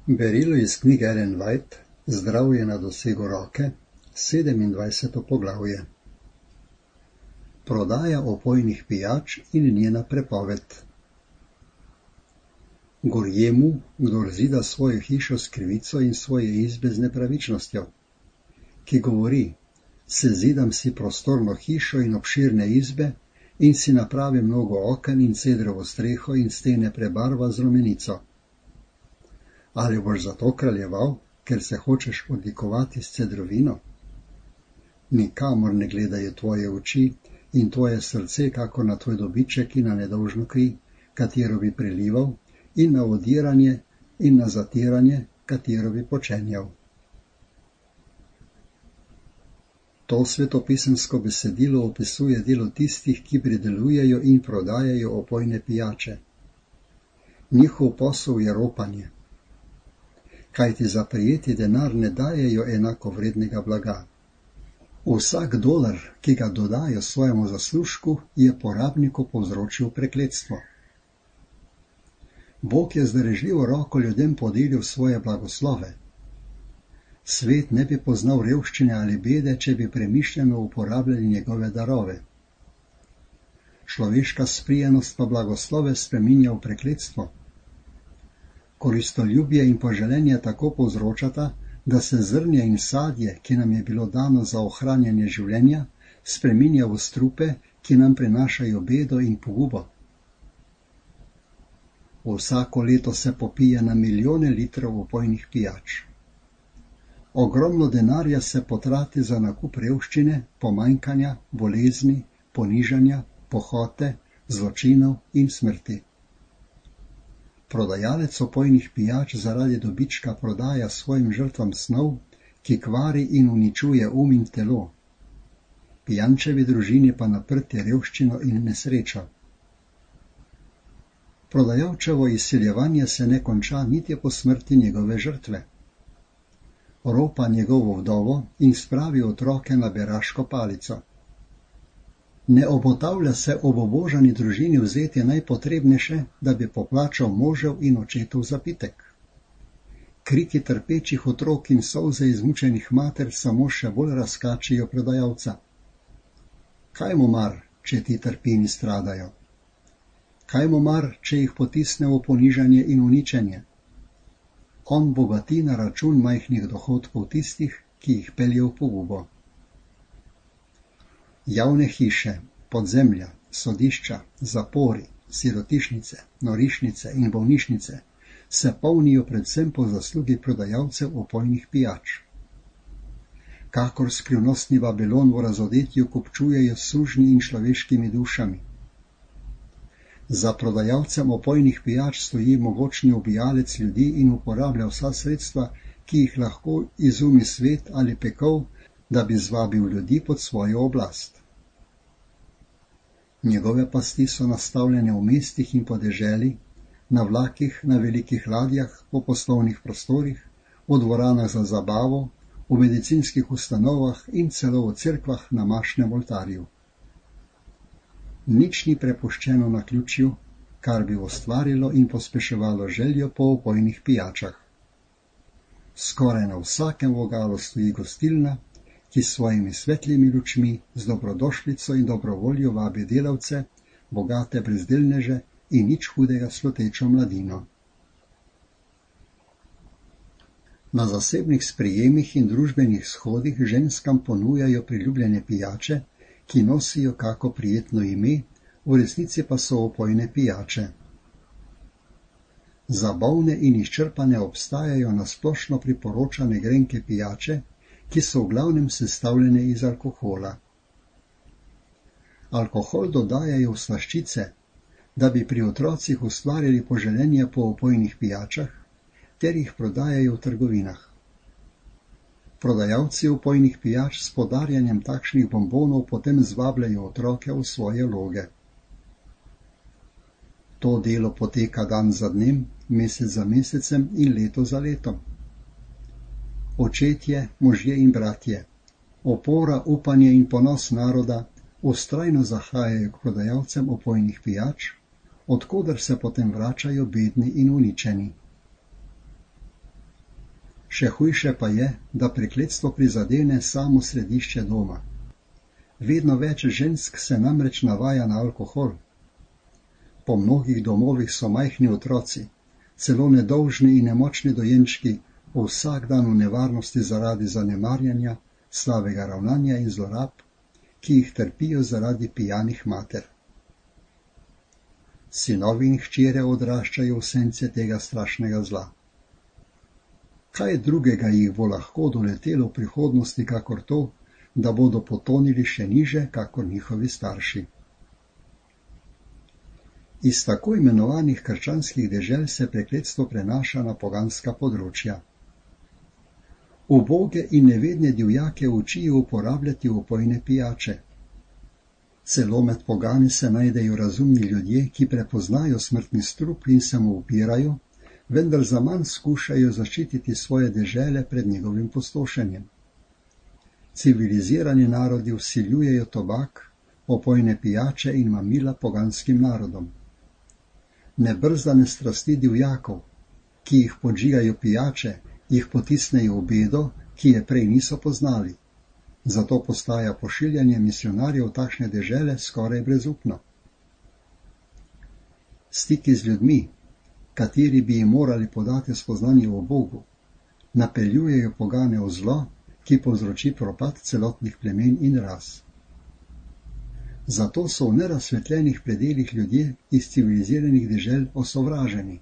Berilo iz knjige Ellen White, Zdravje na dosegu roke, 27. poglavje. Prodaja opojnih pijač in njena prepoved. Gorje mu, kdor zida svojo hišo s krivico in svoje izbe z nepravičnostjo, ki govori, sezidam si prostorno hišo in obširne izbe in si napravi mnogo oken in cedrovo streho in stene prebarva z rumenico. Ali boš zato kraljeval, ker se hočeš odlikovati s cedrovino? Nikamor ne gledajo tvoje oči in tvoje srce, kako na tvoj dobiček in na nedolžno kri, katero bi prelival, in na odiranje in na zatiranje, katero bi počenjal. To svetopisemsko besedilo opisuje delo tistih, ki pridelujejo in prodajajo opojne pijače. Njihov posel je ropanje. Kajti za prijeti denar ne dajejo enako vrednega blaga. Vsak dolar, ki ga dodajo svojemu zaslužku, je porabniku povzročil prekletstvo. Bog je z darežljivo roko ljudem podelil svoje blagoslove. Svet ne bi poznal revščine ali bede, če bi premišljeno uporabljali njegove darove. Človeška sprijenost pa blagoslove spreminja v prekletstvo. Koristoljubje in poželenje tako povzročata, da se zrnje in sadje, ki nam je bilo dano za ohranjanje življenja, spreminja v strupe, ki nam prinašajo bedo in pogubo. Vsako leto se popije na milijone litrov opojnih pijač. Ogromno denarja se potrati za nakup revščine, pomanjkanja, bolezni, ponižanja, pohote, zločinov in smrti. Prodajalec opojnih pijač zaradi dobička prodaja svojim žrtvam snov, ki kvari in uničuje in telo. Pijančevi družini pa naprti revščino in nesrečo. Prodajalčevo izsiljevanje se ne konča niti po smrti njegove žrtve. Ropa njegovo vdovo in spravi otroke na beraško palico. Ne obotavlja se obobožani družini vzeti najpotrebnejše, da bi poplačal možev in očetov zapitek. Kriki trpečih otrok in solze izmučenih mater samo še bolj razkačijo prodajalca. Kaj mu mar, če ti trpini stradajo? Kaj mu mar, če jih potisne v ponižanje in uničenje? On bogati na račun majhnih dohodkov tistih, ki jih pelje v pogubo. Javne hiše, podzemlja, sodišča, zapori, sirotišnice, norišnice in bolnišnice se polnijo predvsem po zaslugi prodajalcev opojnih pijač. Kakor skrivnostni Babilon v razodetju kupčujejo s sužnji in človeškimi dušami. Za prodajalcem opojnih pijač stoji mogočni ubijalec ljudi in uporablja vsa sredstva, ki jih lahko izumi svet ali pekel, da bi zvabil ljudi pod svojo oblast. Njegove pasti so nastavljene v mestih in podeželi, na vlakih, na velikih ladjah, po poslovnih prostorih, v dvoranah za zabavo, v medicinskih ustanovah in celo v cerkvah na mašnem oltarju. Nič ni prepuščeno naključju, kar bi ustvarilo in pospeševalo željo po opojnih pijačah. Skoraj na vsakem vogalu stoji gostilna, ki s svojimi svetlimi lučmi, z dobrodošlico in dobrovoljo vabi delavce, bogate brezdelneže in nič hudega slutečo mladino. Na zasebnih sprijemih in družbenih shodih ženskam ponujajo priljubljene pijače, ki nosijo kako prijetno ime, v resnici pa so opojne pijače. Za bolne in izčrpane obstajajo nasplošno priporočane grenke pijače, ki so v glavnem sestavljene iz alkohola. Alkohol dodajajo v slaščice, da bi pri otrocih ustvarili poželenje po opojnih pijačah, ter jih prodajajo v trgovinah. Prodajalci opojnih pijač s podarjanjem takšnih bombonov potem zvabljajo otroke v svoje loge. To delo poteka dan za dnem, mesec za mesecem in leto za letom. Očetje, možje in bratje, opora, upanje in ponos naroda vztrajno zahajajo k prodajalcem opojnih pijač, od koder se potem vračajo bedni in uničeni. Še hujše pa je, da prekletstvo prizadene samo središče doma. Vedno več žensk se namreč navaja na alkohol. Po mnogih domovih so majhni otroci, celo nedolžni in nemočni dojenčki, vsak dan v nevarnosti zaradi zanemarjanja, slabega ravnanja in zlorab, ki jih trpijo zaradi pijanih mater. Sinovi in hčere odraščajo v sence tega strašnega zla. Kaj drugega jih bo lahko doletelo v prihodnosti, kakor to, da bodo potonili še niže, kakor njihovi starši. Iz tako imenovanih krščanskih dežel se prekletstvo prenaša na poganska področja. Uboge in nevedne divjake učijo uporabljati opojne pijače. Celo med pogani se najdejo razumni ljudje, ki prepoznajo smrtni strup in se mu upirajo, vendar zaman skušajo zaščititi svoje dežele pred njegovim pustošenjem. Civilizirani narodi vsiljujejo tobak, opojne pijače in mamila poganskim narodom. Nebrzdane strasti divjakov, ki jih podžigajo pijače, jih potisnejo v bedo, ki je prej niso poznali. Zato postaja pošiljanje misionarjev v takšne dežele skoraj brezupno. Stiki z ljudmi, kateri bi jim morali podati spoznanje o Bogu, napeljujejo pogane v zlo, ki povzroči propad celotnih plemen in ras. Zato so v nerazsvetljenih predelih ljudje iz civiliziranih dežel osovraženi.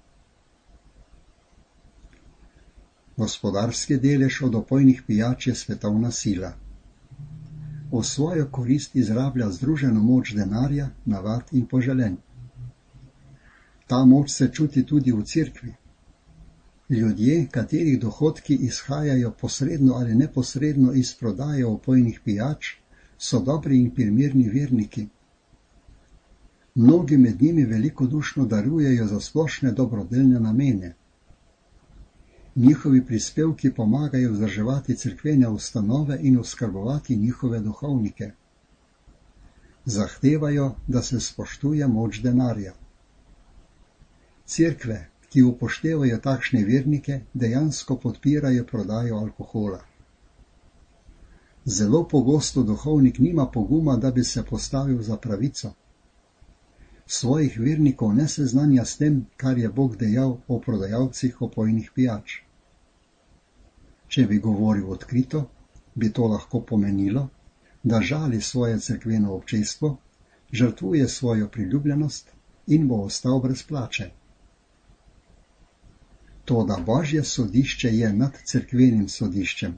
Gospodarski delež od opojnih pijač je svetovna sila. V svojo korist izrablja združeno moč denarja, navad in poželenj. Ta moč se čuti tudi v cerkvi. Ljudje, katerih dohodki izhajajo posredno ali neposredno iz prodaje opojnih pijač, so dobri in primerni verniki. Mnogi med njimi velikodušno darujejo za splošne dobrodelne namene. Njihovi prispevki pomagajo vzdrževati cerkvene ustanove in oskrbovati njihove duhovnike. Zahtevajo, da se spoštuje moč denarja. Cerkve, ki upoštevajo takšne vernike, dejansko podpirajo prodajo alkohola. Zelo pogosto duhovnik nima poguma, da bi se postavil za pravico. Svojih vernikov ne seznanja s tem, kar je Bog dejal o prodajalcih opojnih pijač. Če bi govoril odkrito, bi to lahko pomenilo, da žali svoje cerkveno občestvo, žrtvuje svojo priljubljenost in bo ostal brez plače. Toda Božje sodišče je nad cerkvenim sodiščem.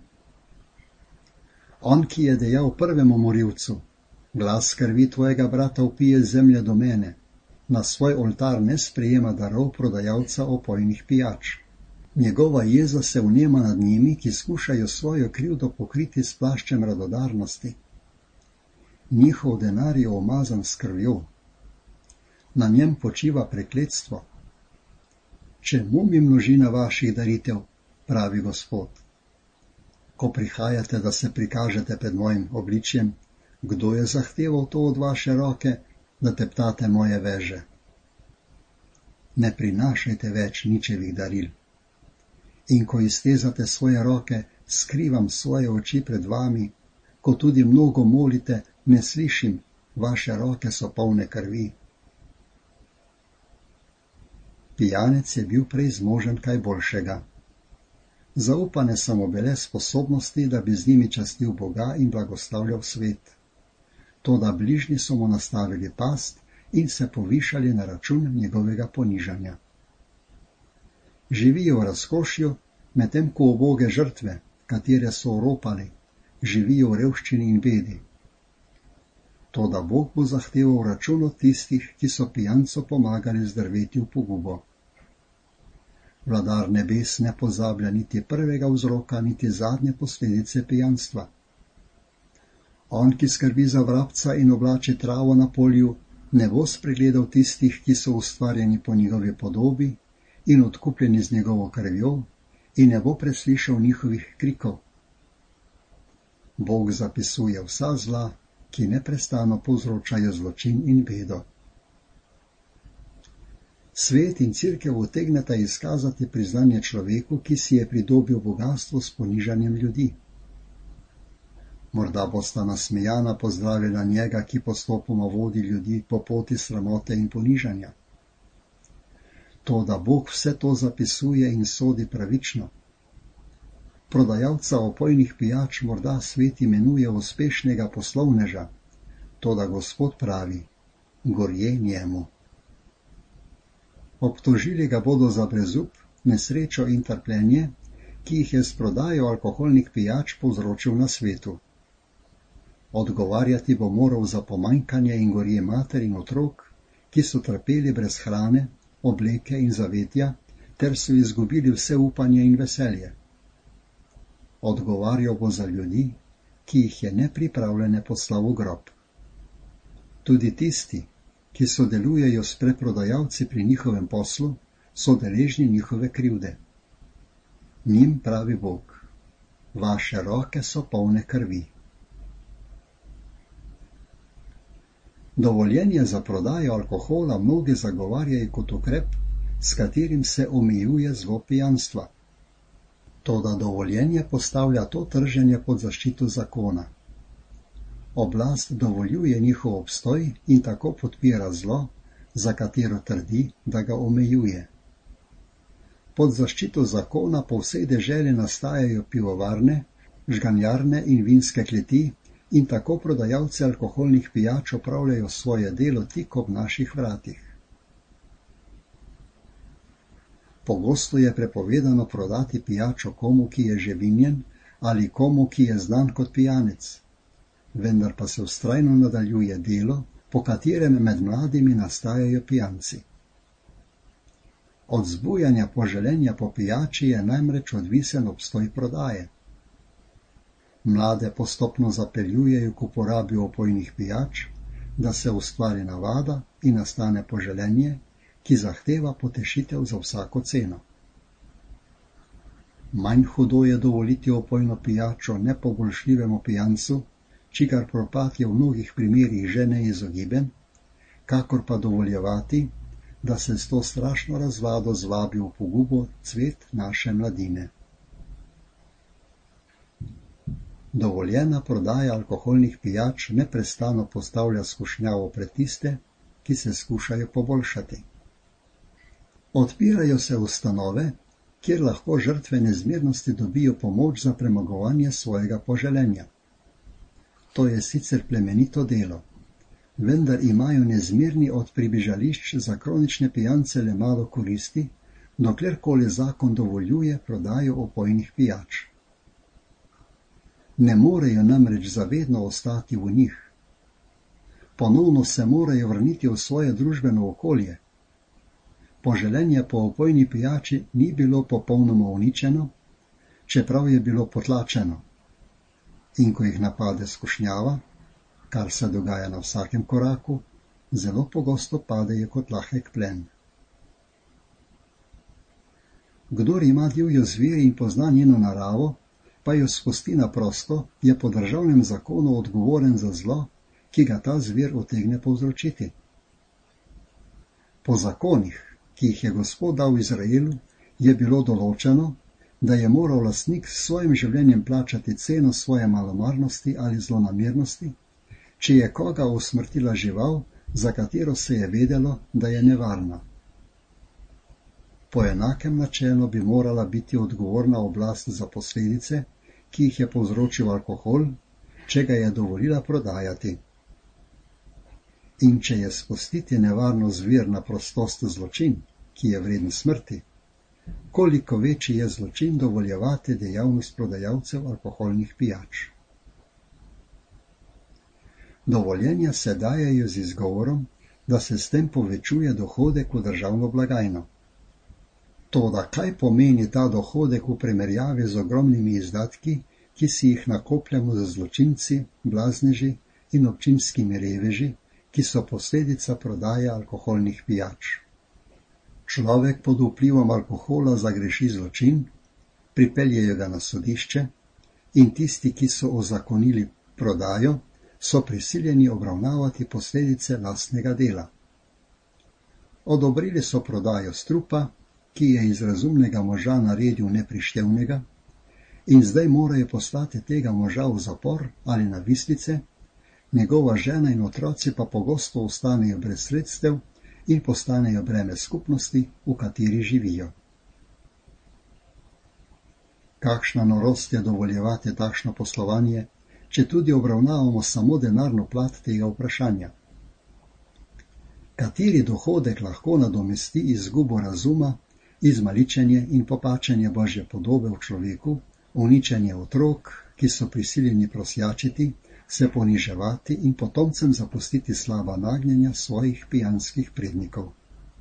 On, ki je dejal prvemu morilcu, glas krvi tvojega brata vpije z zemlje do mene, na svoj oltar ne sprejema darov prodajalca opojnih pijač. Njegova jeza se vnema nad njimi, ki skušajo svojo krivdo pokriti s plaščem radodarnosti. Njihov denar je omazan s krvjo. Na njem počiva prekletstvo. Čemu mi množina vaših daritev, pravi Gospod? Ko prihajate, da se prikažete pred mojim obličjem, kdo je zahteval to od vaše roke, da teptate moje veže? Ne prinašajte več ničevih daril. In ko iztezate svoje roke, skrivam svoje oči pred vami, ko tudi mnogo molite, ne slišim, vaše roke so polne krvi. Pijanec je bil prej zmožen kaj boljšega. Zaupane so mu bile sposobnosti, da bi z njimi častil Boga in blagoslavljal svet. Toda bližnji so mu nastavili past in se povišali na račun njegovega ponižanja. Živijo v razkošju, medtem ko uboge žrtve, katere so oropali, živijo v revščini in bedi. Toda Bog bo zahteval račun od tistih, ki so pijancu pomagali zdrveti v pogubo. Vladar nebes ne pozablja niti prvega vzroka, niti zadnje posledice pijanstva. On, ki skrbi za vrabca in oblači travo na polju, ne bo spregledal tistih, ki so ustvarjeni po njegovi podobi in odkupljeni z njegovo krvjo, in ne bo preslišal njihovih krikov. Bog zapisuje vsa zla, ki neprestano povzročajo zločin in bedo. Svet in cerkev utegneta izkazati priznanje človeku, ki si je pridobil bogastvo s ponižanjem ljudi. Morda bosta nasmejana pozdravila njega, ki postopoma vodi ljudi po poti sramote in ponižanja. To, da Bog vse to zapisuje in sodi pravično. Prodajalca opojnih pijač morda svet imenuje uspešnega poslovneža, to, da Gospod pravi, gorje njemu. Obtožili ga bodo za brezup, nesrečo in trpljenje, ki jih je s prodajo alkoholnih pijač povzročil na svetu. Odgovarjati bo moral za pomanjkanje in gorje mater in otrok, ki so trpeli brez hrane, obleke in zavetja, ter so izgubili vse upanje in veselje. Odgovarjal bo za ljudi, ki jih je nepripravljene poslal v grob. Tudi tisti, ki sodelujejo s preprodajalci pri njihovem poslu, so deležni njihove krivde. Njim pravi Bog, vaše roke so polne krvi. Dovoljenje za prodajo alkohola mnogi zagovarjajo kot ukrep, s katerim se omejuje zlo pijanstva. Toda dovoljenje postavlja to trženje pod zaščito zakona. Oblast dovoljuje njihov obstoj in tako podpira zlo, za katero trdi, da ga omejuje. Pod zaščito zakona po vsej deželi nastajajo pivovarne, žganjarne in vinske kleti in tako prodajalci alkoholnih pijač opravljajo svoje delo tik ob naših vratih. Pogosto je prepovedano prodati pijačo komu, ki je že vinjen, ali komu, ki je znan kot pijanec. Vendar pa se vztrajno nadaljuje delo, po katerem med mladimi nastajajo pijanci. Od zbujanja poželenja po pijači je namreč odvisen obstoj prodaje. Mlade postopno zapeljujejo k uporabi opojnih pijač, da se ustvari navada in nastane poželenje, ki zahteva potešitev za vsako ceno. Manj hudo je dovoliti opojno pijačo nepoboljšljivemu pijancu, čigar propad je v mnogih primerih že neizogiben, kakor pa dovoljevati, da se s to strašno razvado zvabi v pogubo cvet naše mladine. Dovoljena prodaja alkoholnih pijač neprestano postavlja skušnjavo pred tiste, ki se skušajo poboljšati. Odpirajo se ustanove, kjer lahko žrtve nezmernosti dobijo pomoč za premagovanje svojega poželenja. To je sicer plemenito delo, vendar imajo nezmerni od pribežališč za kronične pijance le malo koristi, doklerkoli zakon dovoljuje prodajo opojnih pijač. Ne morejo namreč zavedno ostati v njih. Ponovno se morajo vrniti v svoje družbeno okolje. Poželenje po opojni pijači ni bilo popolnoma uničeno, čeprav je bilo potlačeno. In ko jih napade skušnjava, kar se dogaja na vsakem koraku, zelo pogosto padejo kot lahek plen. Kdor ima divjo zver in pozna njeno naravo, pa jo spusti na prosto, je po državnem zakonu odgovoren za zlo, ki ga ta zver utegne povzročiti. Po zakonih, ki jih je Gospod dal Izraelu, je bilo določeno, da je moral lastnik s svojim življenjem plačati ceno svoje malomarnosti ali zlonamernosti, če je koga usmrtila žival, za katero se je vedelo, da je nevarna. Po enakem načelu bi morala biti odgovorna oblast za posledice, ki jih je povzročil alkohol, če ga je dovolila prodajati. In če je spustiti nevarno zver na prostost zločin, ki je vreden smrti, koliko večji je zločin dovoljevati dejavnost prodajalcev alkoholnih pijač. Dovoljenja se dajejo z izgovorom, da se s tem povečuje dohodek v državno blagajno. Toda kaj pomeni ta dohodek v primerjavi z ogromnimi izdatki, ki si jih nakopljamo z zločinci, blazneži in občinskimi reveži, ki so posledica prodaje alkoholnih pijač? Človek pod vplivom alkohola zagreši zločin, pripeljejo ga na sodišče in tisti, ki so ozakonili prodajo, so prisiljeni obravnavati posledice lastnega dela. Odobrili so prodajo strupa, ki je iz razumnega moža naredil neprištevnega, in zdaj morajo poslati tega moža v zapor ali na vislice, njegova žena in otroci pa pogosto ostanejo brez sredstev in postanejo breme skupnosti, v kateri živijo. Kakšna norost je dovoljevati takšno poslovanje, če tudi obravnavamo samo denarno plat tega vprašanja. Kateri dohodek lahko nadomesti izgubo razuma, izmaličenje in popačenje Božje podobe v človeku, uničenje otrok, ki so prisiljeni prosjačiti, se poniževati in potomcem zapustiti slaba nagnjenja svojih pijanskih prednikov.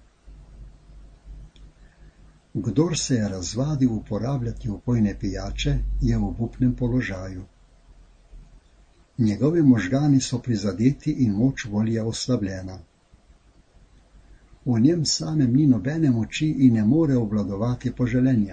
Kdor se je razvadil uporabljati opojne pijače, je v obupnem položaju. Njegovi možgani so prizadeti in moč volje oslabljena. V njem samem ni nobene moči in ne more obvladovati poželenja.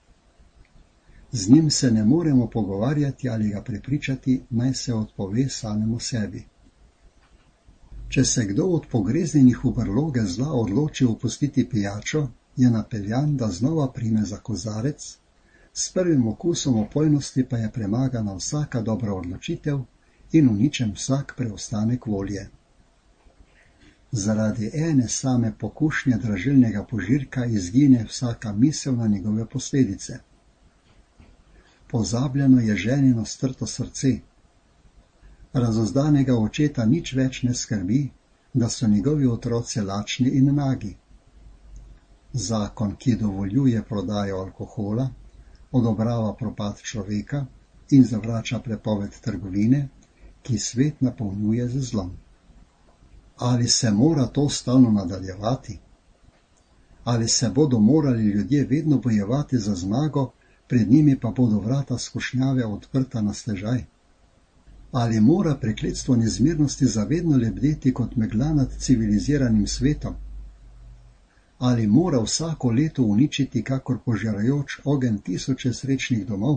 Z njim se ne moremo pogovarjati ali ga prepričati, naj se odpove samemu sebi. Če se kdo od pogreznjenih v brloge zla odloči opustiti pijačo, je napeljan, da znova prime za kozarec, s prvim okusom opojnosti pa je premagana vsaka dobra odločitev in uničen vsak preostanek volje. Zaradi ene same pokušnje dražilnega požirka izgine vsaka misel na njegove posledice. Pozabljeno je ženino strto srce. Razozdanega očeta nič več ne skrbi, da so njegovi otroci lačni in nagi. Zakon, ki dovoljuje prodajo alkohola, odobrava propad človeka in zavrača prepoved trgovine, ki svet napolnjuje z zlom. Ali se mora to stalno nadaljevati? Ali se bodo morali ljudje vedno bojevati za zmago, pred njimi pa bodo vrata skušnjave odprta na stežaj? Ali mora prekletstvo nezmirnosti zavedno lebdeti kot megla nad civiliziranim svetom? Ali mora vsako leto uničiti kakor požarajoč ogenj tisoče srečnih domov?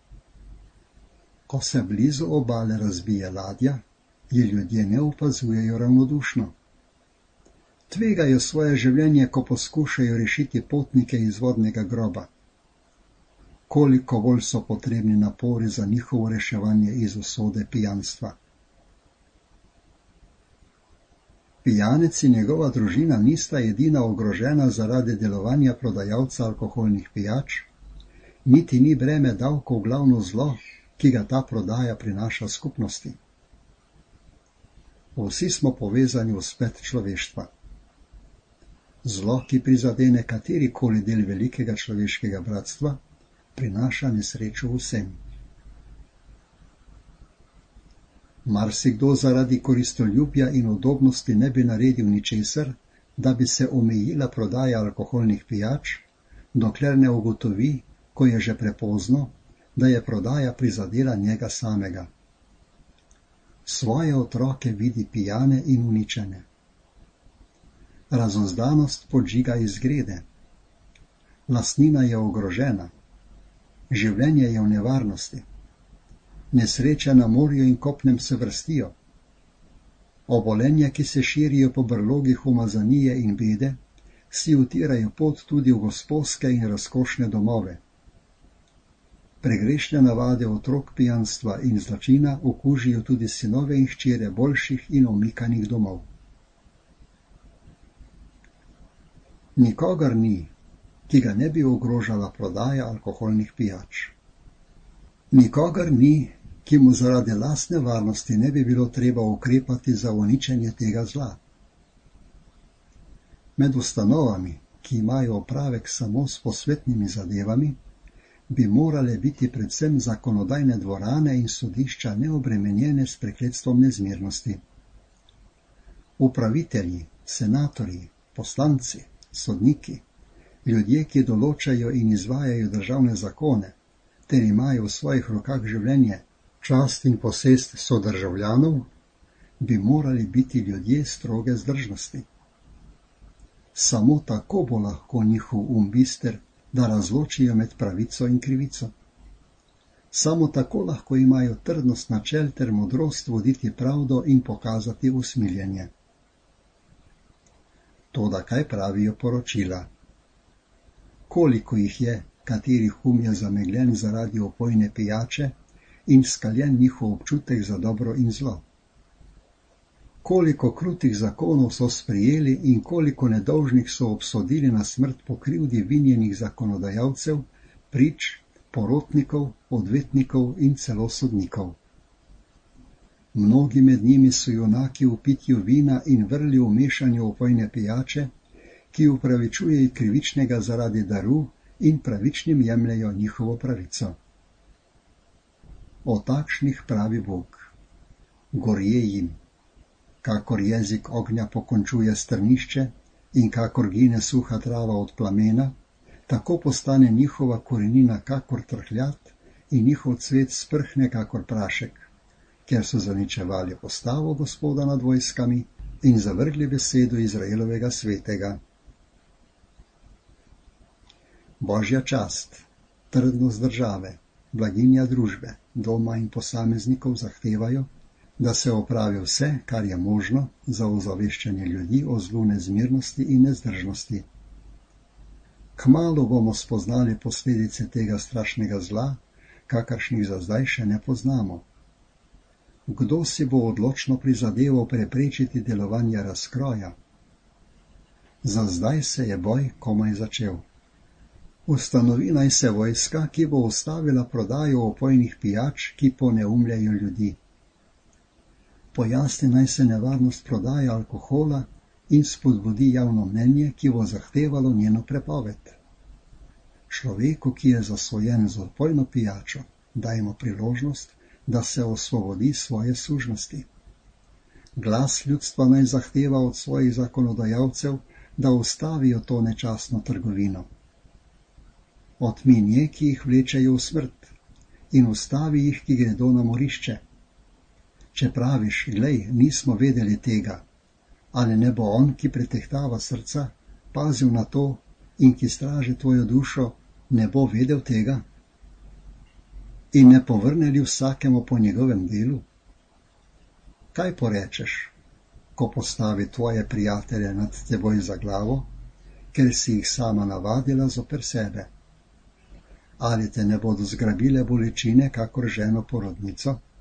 Ko se blizu obale razbije ladja, je ljudje ne opazujejo ravnodušno. Tvegajo svoje življenje, ko poskušajo rešiti potnike iz vodnega groba. Koliko bolj so potrebni napori za njihovo reševanje iz usode pijanstva. Pijanec in njegova družina nista edina ogrožena zaradi delovanja prodajalca alkoholnih pijač, niti ni breme davkov glavno zlo, ki ga ta prodaja prinaša skupnosti. Vsi smo povezani v splet človeštva. Zlo, ki prizadene katerikoli del velikega človeškega bratstva, prinaša nesrečo vsem. Marsikdo zaradi koristoljubja in udobnosti ne bi naredil ničesar, da bi se omejila prodaja alkoholnih pijač, dokler ne ugotovi, ko je že prepozno, da je prodaja prizadela njega samega. Svoje otroke vidi pijane in uničene. Razozdanost podžiga izgrede. Lastnina je ogrožena. Življenje je v nevarnosti. Nesreče na morju in kopnem se vrstijo. Obolenja, ki se širijo po brlogih umazanije in bede, si utirajo pot tudi v gosposke in razkošne domove. Pregrešne navade otrok pijanstva in zločina okužijo tudi sinove in hčere boljših in omikanih domov. Nikogar ni, ki ga ne bi ogrožala prodaja alkoholnih pijač. Nikogar ni, ki mu zaradi lastne varnosti ne bi bilo treba ukrepati za uničenje tega zla. Med ustanovami, ki imajo opravek samo s posvetnimi zadevami, bi morale biti predvsem zakonodajne dvorane in sodišča neobremenjene s prekletstvom nezmirnosti. Upravitelji, senatorji, poslanci, sodniki, ljudje, ki določajo in izvajajo državne zakone, ter imajo v svojih rokah življenje, čast in posest sodržavljanov, bi morali biti ljudje stroge zdržnosti. Samo tako bo lahko njihov bister, da razločijo med pravico in krivico. Samo tako lahko imajo trdnost načel ter modrost voditi pravdo in pokazati usmiljenje. Toda kaj pravijo poročila? Koliko jih je, katerih je zamegljen zaradi opojne pijače in skaljen njihov občutek za dobro in zlo? Koliko krutih zakonov so sprejeli in koliko nedolžnih so obsodili na smrt po krivdi vinjenih zakonodajalcev, prič, porotnikov, odvetnikov in celo sodnikov. Mnogi med njimi so junaki v pitju vina in vrli v mešanju opojne pijače, ki upravičuje krivičnega zaradi daru in pravičnim jemljejo njihovo pravico. O takšnih pravi Bog: gorje jim. Kakor jezik ognja pokončuje strnišče in kakor gine suha trava od plamena, tako postane njihova korenina kakor trhljat in njihov cvet sprhne kakor prašek, ker so zaničevali postavo Gospoda nad vojskami in zavrgli besedo Izraelovega svetega. Božja čast, trdnost države, blaginja družbe, doma in posameznikov zahtevajo, da se opravi vse, kar je možno za ozaveščanje ljudi o zlu nezmirnosti in nezdržnosti. Kmalu bomo spoznali posledice tega strašnega zla, kakršnih za zdaj še ne poznamo. Kdo si bo odločno prizadeval preprečiti delovanje razkroja? Za zdaj se je boj komaj začel. Ustanovi naj se vojska, ki bo ustavila prodajo opojnih pijač, ki poneumljajo ljudi. Pojasni naj se nevarnost prodaje alkohola in spodbudi javno mnenje, ki bo zahtevalo njeno prepoved. Človeku, ki je zasvojen z opojno pijačo, dajmo priložnost, da se osvobodi svoje sužnosti. Glas ljudstva naj zahteva od svojih zakonodajalcev, da ustavijo to nečastno trgovino. Odmini, ki jih vlečejo v smrt, in ustavi jih, ki gredo na morišče. Če praviš, glej, nismo vedeli tega, ali ne bo on, ki pretehtava srca, pazil na to in ki straži tvojo dušo, ne bo vedel tega? In ne povrne li vsakemu po njegovem delu? Kaj porečeš, ko postavi tvoje prijatelje nad teboj za glavo, ker si jih sama navadila zoper sebe? Ali te ne bodo zgrabile bolečine, kakor ženo porodnico?